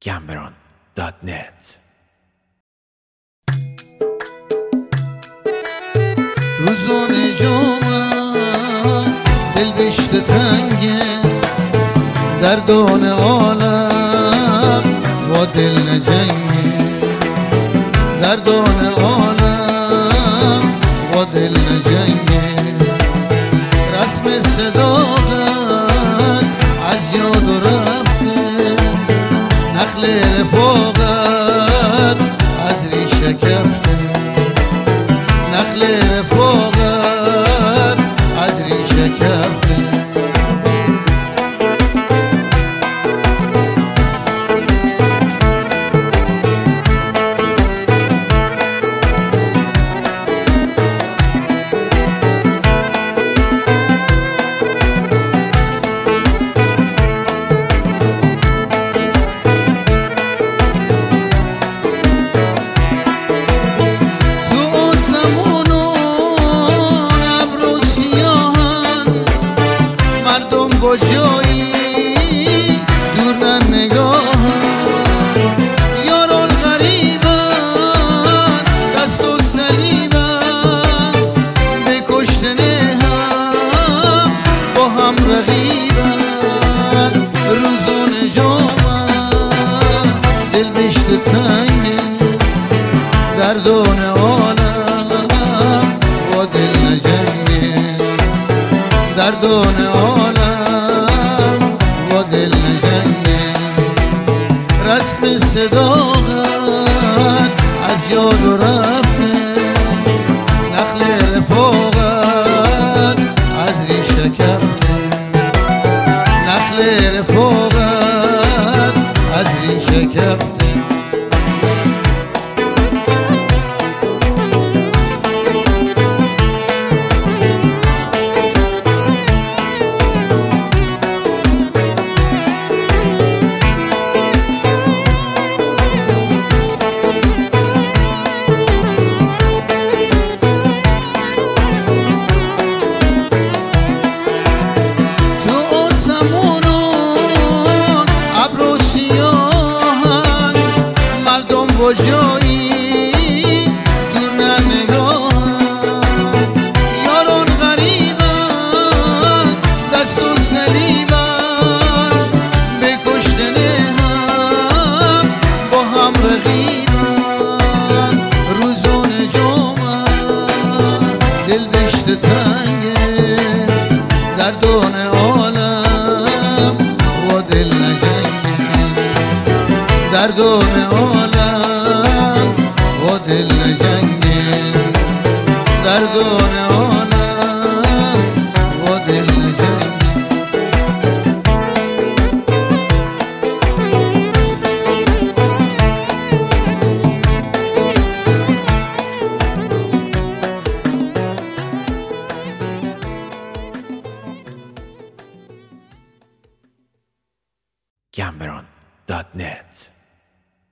gambron.net. روزون جمعه دل بیشت تنگه دردان عالم با دل نجنگه دردان عالم با دل نجنگه رسم صداقت از یاد رفته نخل رفاقت از ریشه کفته نخل رفاقت از ریشه کفته با جایی دور نه نگاه یاران غریبن دست و سلیبن به کشتنه هم با هم رقیبن روزان جمعه دل بیشت تنگه دردان عالم با دل نجنگه دردان عالم دل نجنگه رسم صداقت از یاد رفته نخل رفاقت از ریشه کفته نخل رفاقت از ریشه کفته با جایی دور نه نگاه یاران غریبن دست و سلیبن به کشتنه هم با هم رقیبن روزان جمعه دل بیشت تنگه دردان عالم با دل نجنگه دردان عالم با دل نجنگه دردان عالم با دل نجنگه gambron.net